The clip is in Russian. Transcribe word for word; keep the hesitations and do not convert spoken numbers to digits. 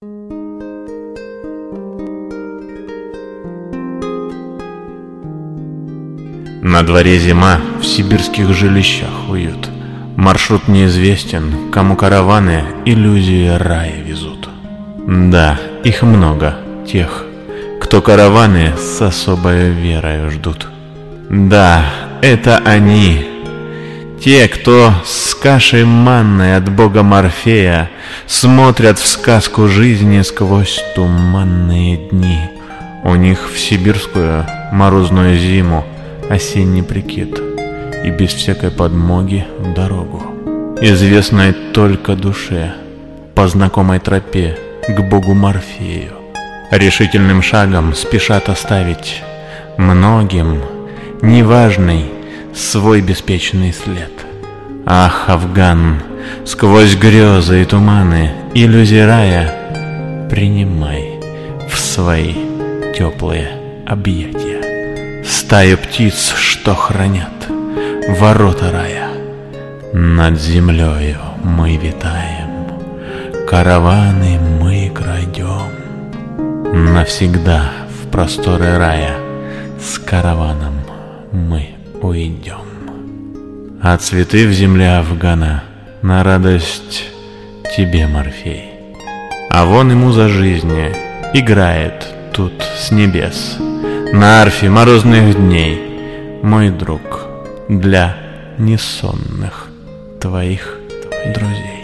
На дворе зима, в сибирских жилищах уют. Маршрут неизвестен, кому караваны иллюзии рая везут. Да, их много, тех, кто караваны с особой верой ждут. Да, это они, те, кто с кашей манной от бога Морфея смотрят в сказку жизни сквозь туманные дни. У них в сибирскую морозную зиму осенний прикид, и без всякой подмоги в дорогу, известной только душе, по знакомой тропе к богу Морфею. Решительным шагом спешат оставить многим неважный свой беспечный след. Ах, Афган, сквозь грезы и туманы иллюзии рая принимай в свои теплые объятия стаю птиц, что хранят ворота рая. Над землею мы витаем, караваны мы крадем. Навсегда в просторы рая с караваном мы уйдем. А цветы в земле Афгана на радость тебе, Морфей. А вон и муза жизни играет тут с небес на арфе морозных дней, мой друг, для несонных твоих друзей.